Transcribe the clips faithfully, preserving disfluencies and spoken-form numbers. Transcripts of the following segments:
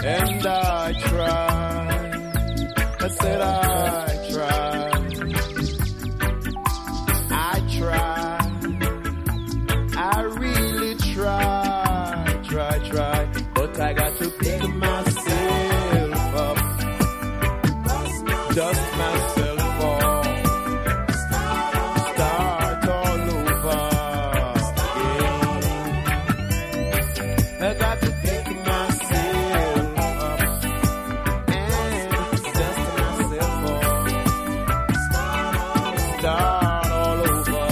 And I tried, I said I tried, I tried, I really tried, try, try, but I got to pick myself up, dust myself off, start all over again. I got to pick myself up and dust myself off, start all over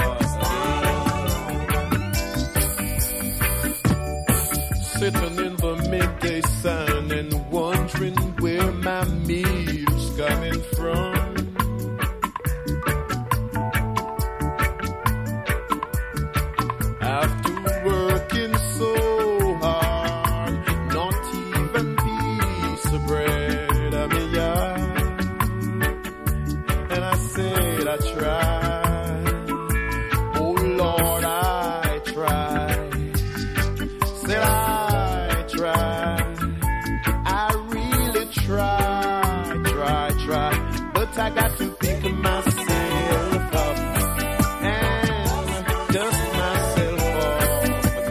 again. Sitting in the midday sun and wondering where my meal's coming from. After working so hard, not even piece of bread, I mean, yeah. And I said I tried, oh Lord, I tried, said I tried, I really tried, try, try, but I got to pick myself up and dust myself off,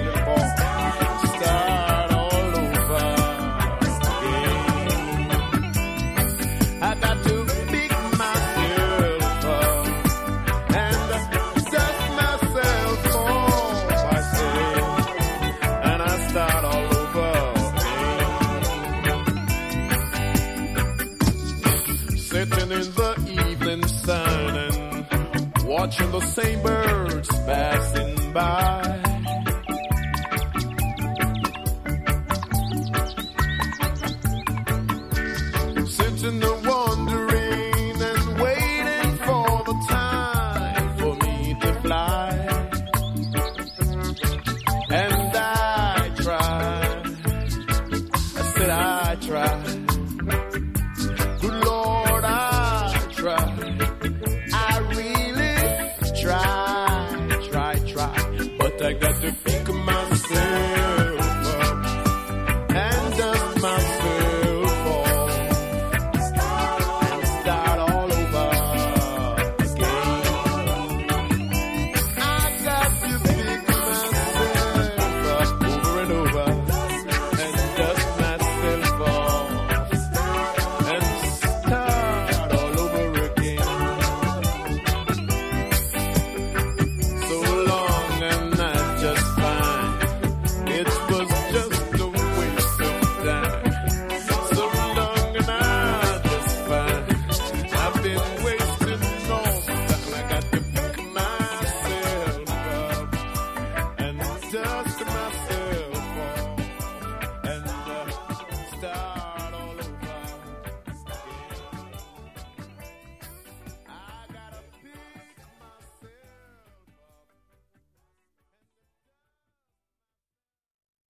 start all over again. I got to pick myself up and dust myself off, I said, and I start all over again. Sitting in the evening sun and watching the same birds passing by. Sitting there wondering and waiting for the time for me to fly. And I tried, I said I tried,